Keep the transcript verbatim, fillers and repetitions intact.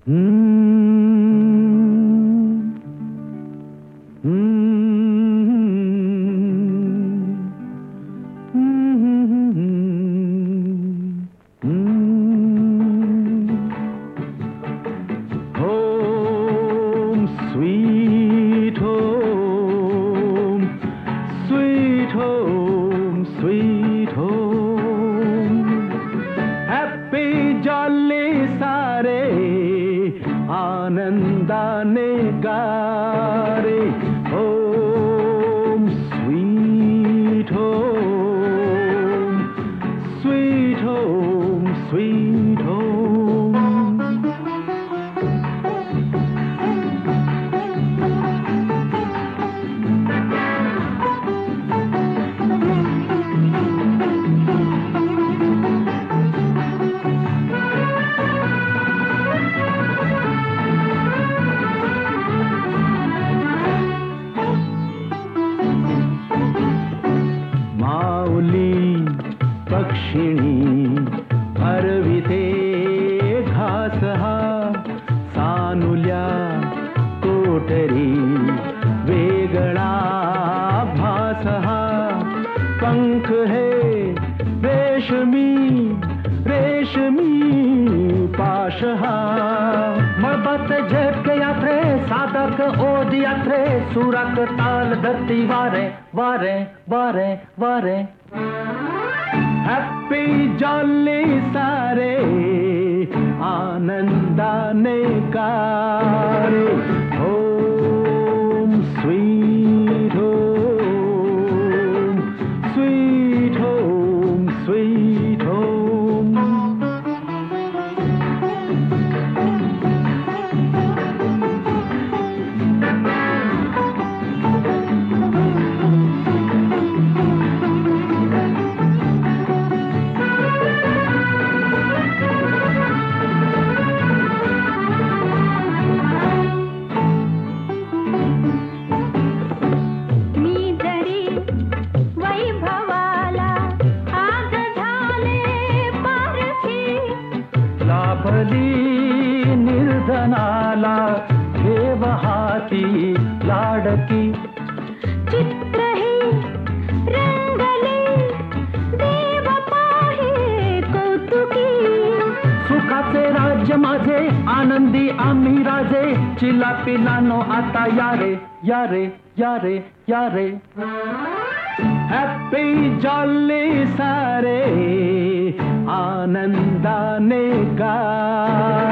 Home, sweet home, sweet home, sweet home. Happy jolly सारे आनंदाने गारे. Home, sweet home, sweet home, sweet home. पक्षिणी हरविते घास हा सानुल्या कोठरी वेगळा भास हा. पंख है रेशमी रेशमी पाश हा. मळबत झेप यात्रे साधक ओद यात्रे सुरक ताल धरती वारे वारे वारे वारे. Happy jolly सारे आनंदाने गारे. Home, sweet home, sweet home, sweet home. लाभली निर्धनाला ठेव हाती लाडकी. चित्र हे रंगले देव पाहे कौतुकी. सुखाचे राज्य माझे आनंदी आम्ही राजे. चिला पिलानो आता यारे यारे यारे यारे. Happy jolly सारे आनंदाने गा.